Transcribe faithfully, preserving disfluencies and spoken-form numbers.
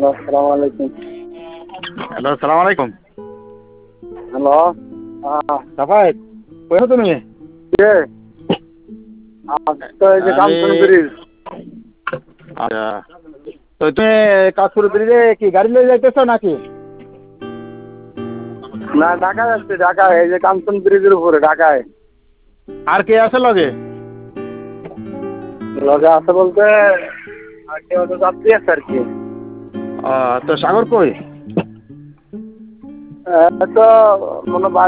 আসসালামু আলাইকুম। হ্যালো, সালাম আলাইকুম। হ্যালো, হ্যাঁ, সাফায়েত, কই আছো তুমি? কে? আমি তো এই যে আমি কাঞ্চন ব্রিজ। আচ্ছা, তো তুমি কাশপুর ব্রিজে কি গাড়ি নিয়ে যাইতেছো নাকি? না, ঢাকায় যাচ্ছি, ঢাকায়, এই যে কাঞ্চন ব্রিজের উপরে ঢাকায়। আর কে আছে লগে? লগে আছে বলতে আর কেউ তো যাত্রী আছে আর কি। আহ, তো সাগর কই? এ তো মনে বা